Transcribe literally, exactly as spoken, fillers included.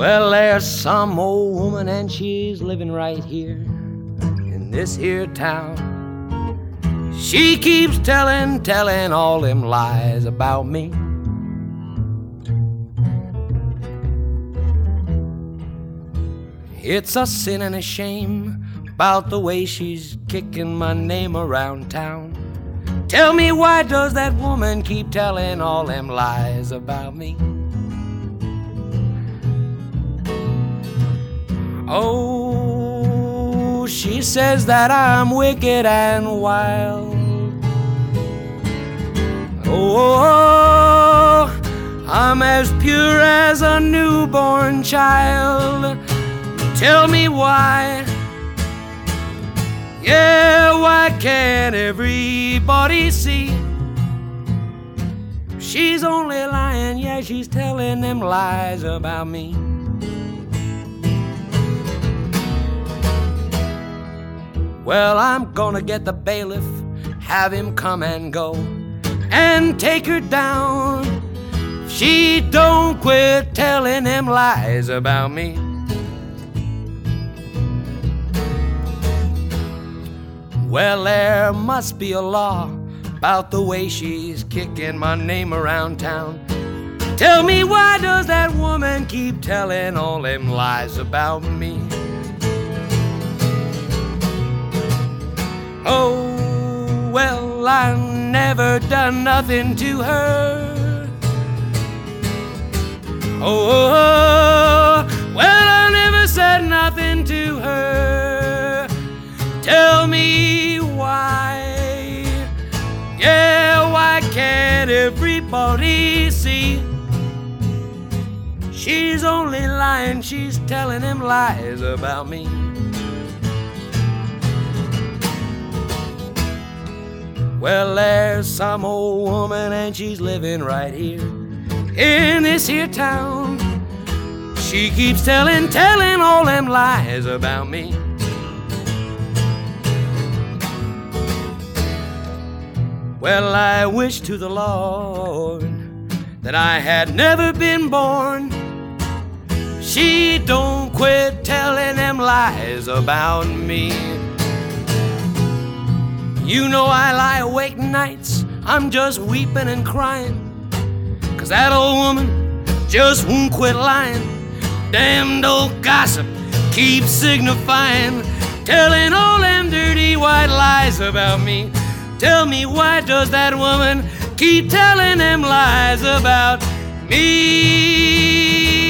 Well, there's some old woman and she's living right here in this here town. She keeps telling, telling all them lies about me. It's a sin and a shame about the way she's kicking my name around town. Tell me, why does that woman keep telling all them lies about me? Oh, she says that I'm wicked and wild. Oh, I'm as pure as a newborn child. Tell me why. Yeah, why can't everybody see? She's only lying, yeah, she's telling them lies about me. Well, I'm gonna get the bailiff, have him come and go, and take her down. If she don't quit telling them lies about me. Well, there must be a law about the way she's kicking my name around town. Tell me, why does that woman keep telling all them lies about me? Oh, well, I never done nothing to her. Oh, well, I never said nothing to her. Tell me why. Yeah, why can't everybody see? She's only lying, she's telling them lies about me. Well, there's some old woman and she's living right here in this here town. She keeps telling, telling all them lies about me. Well, I wish to the Lord that I had never been born. She don't quit telling them lies about me. You know I lie awake nights, I'm just weeping and crying, 'cause that old woman just won't quit lying. Damned old gossip keeps signifying, telling all them dirty white lies about me. Tell me, why does that woman keep telling them lies about me?